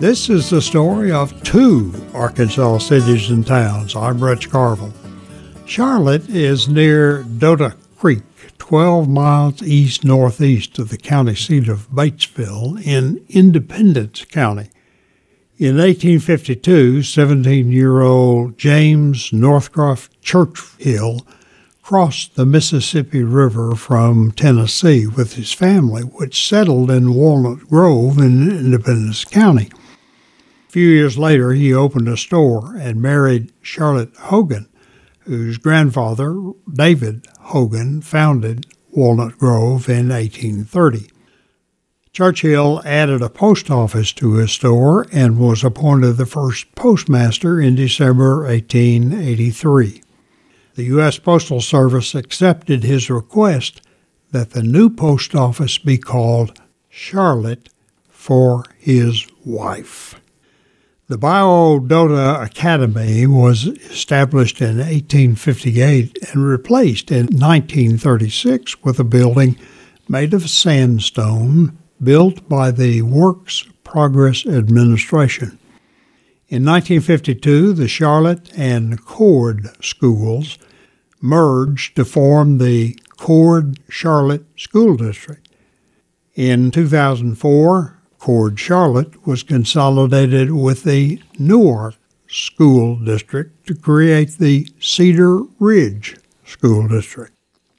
This is the story of two Arkansas cities and towns. I'm Rich Carville. Charlotte is near Dota Creek, 12 miles east-northeast of the county seat of Batesville in Independence County. In 1852, 17-year-old James Northcroft Churchill crossed the Mississippi River from Tennessee with his family, which settled in Walnut Grove in Independence County. A few years later, he opened a store and married Charlotte Hogan, whose grandfather, David Hogan, founded Walnut Grove in 1830. Churchill added a post office to his store and was appointed the first postmaster in December 1883. The U.S. Postal Service accepted his request that the new post office be called Charlotte for his wife. The Bio-Dota Academy was established in 1858 and replaced in 1936 with a building made of sandstone built by the Works Progress Administration. In 1952, the Charlotte and Cord schools merged to form the Cord-Charlotte School District. In 2004, Cord-Charlotte was consolidated with the Newark School District to create the Cedar Ridge School District.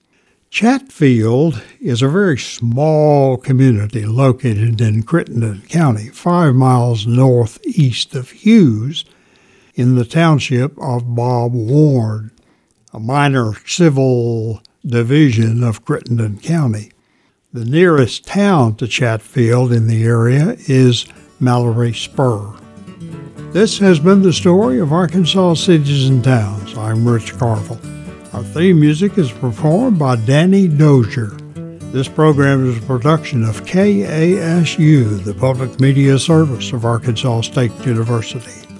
Chatfield is a very small community located in Crittenden County, 5 miles northeast of Hughes, in the township of Bob Ward, a minor civil division of Crittenden County. The nearest town to Chatfield in the area is Mallory Spur. This has been the story of Arkansas cities and towns. I'm Rich Carville. Our theme music is performed by Danny Dozier. This program is a production of KASU, the public media service of Arkansas State University.